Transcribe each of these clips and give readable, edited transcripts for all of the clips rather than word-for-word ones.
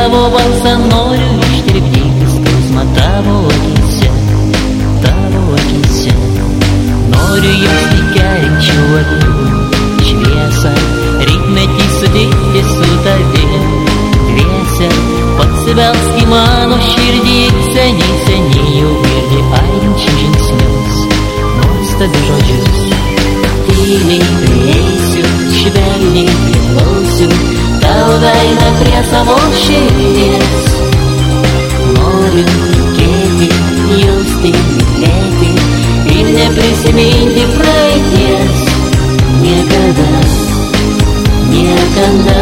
tavo balsą noriu ištirpdyti skausmą tavo akyse, tavo akyse. Noriu jausti keliančių akių šviesą, rytmetį sutikti su tavim dviese. Pasibelsk į mano širdį, seniai, seniai jau girdi aidinčius žingsnius, nuostabius žodžius. Tyliai prieisiu, švelniai priglausiu tavo veidą prie savo širdies. Noriu tikėti, jausti, mylėti ir neprisiminti praeities. Niekada, niekada.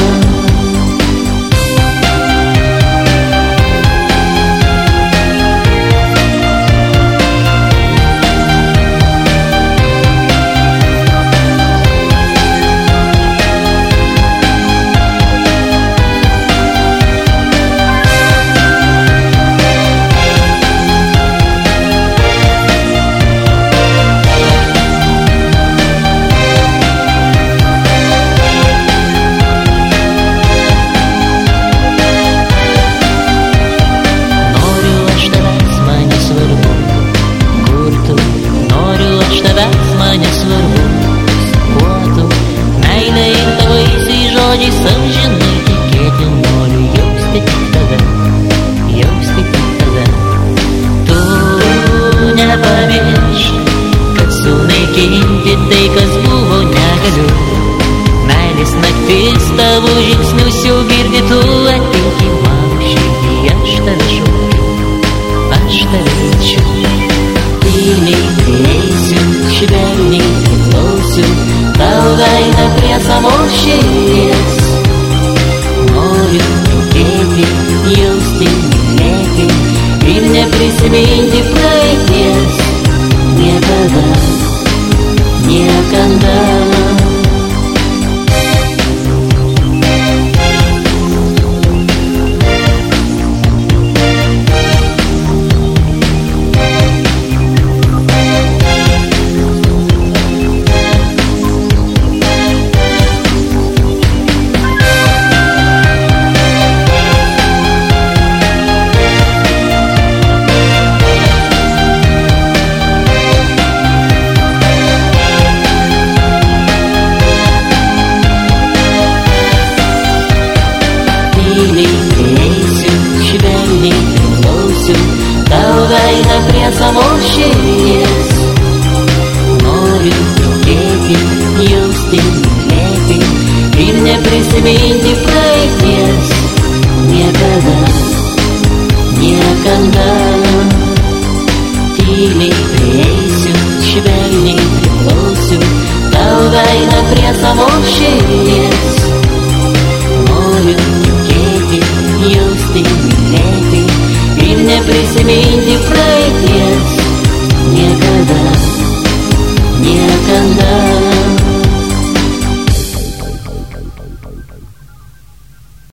Tai, kas buvo, negaliu. Meilės naktis tavo žingsnius jau girdi, tu ateik į mano širdį. Aš tave šaukiu, aš tave kviečiu. Tyliai prieisiu, švelniai priglausiu tavo veidą prie savo širdies. Noriu tikėti, jausti, mylėti ir neprisiminti praeities. Niekada, niekada. Prieisiu, švelniai priglausiu tavo veidą prie savo širdies. Noriu tikėti, jausti, mylėti ir neprisiminti praeities. Niekada, niekada. Tyliai